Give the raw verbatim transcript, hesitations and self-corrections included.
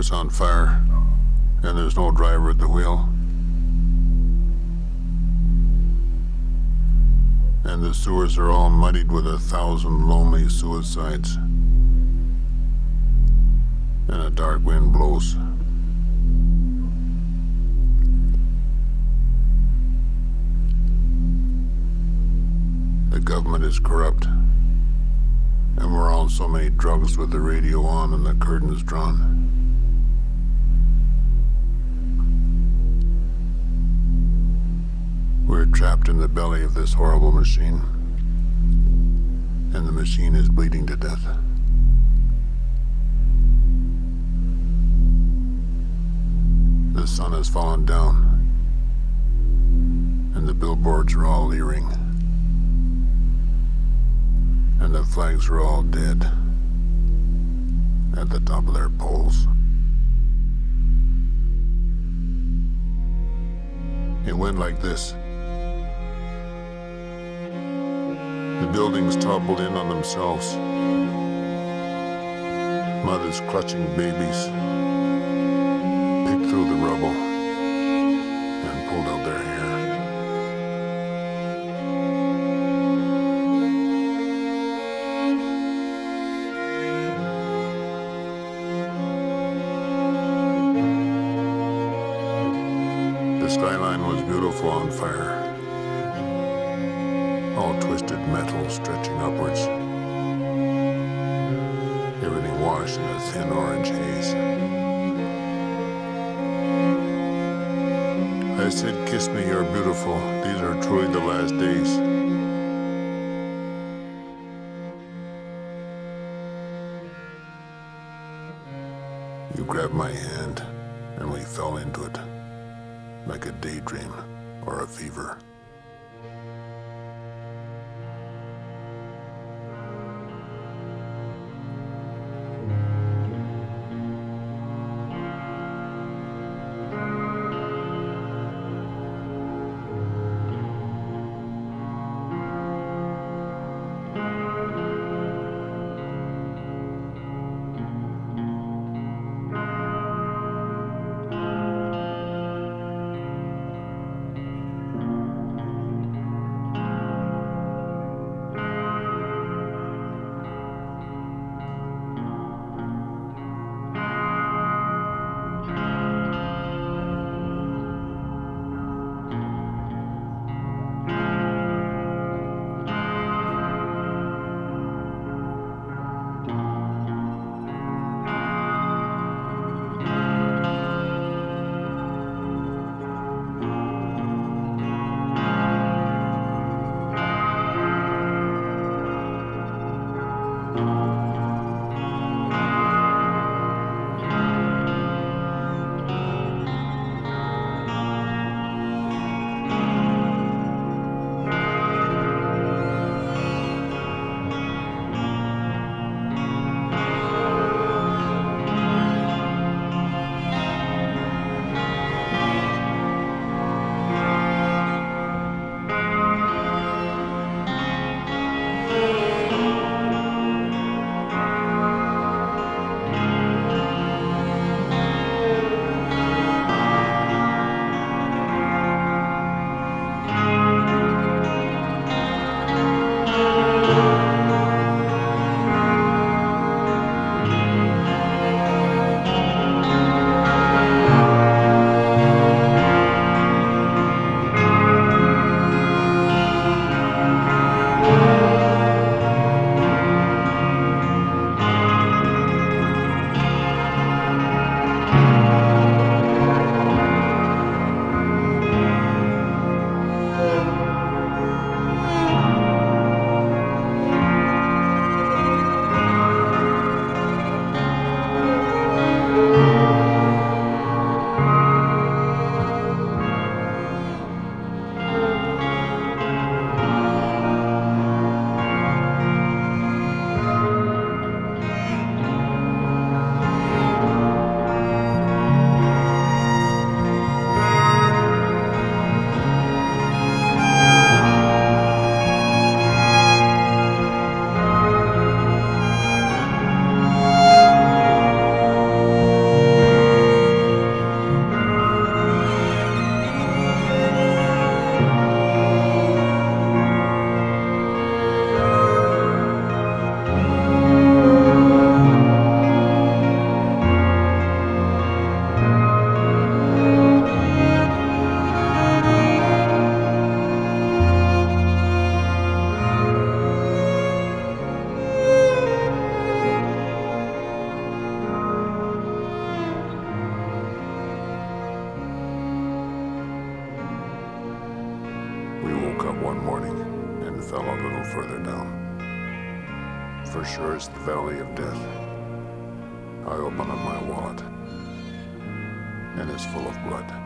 car's on fire, and there's no driver at the wheel. And the sewers are all muddied with a thousand lonely suicides. And a dark wind blows. The government is corrupt. And we're on so many drugs with the radio on and the curtains drawn. We're trapped in the belly of this horrible machine. And the machine is bleeding to death. The sun has fallen down. And the billboards are all leering. And the flags are all dead at the top of their poles. It went like this. The buildings toppled in on themselves. Mothers clutching babies picked through the rubble and pulled out their hair. The skyline was beautiful on fire. All twisted metal stretching upwards. Everything washed in a thin orange haze. I said, kiss me, you're beautiful. These are truly the last days. You grabbed my hand, and we fell into it, like a daydream or a fever. woke up one morning and fell a little further down. For sure it's the valley of death. I open up my wallet, and it's full of blood.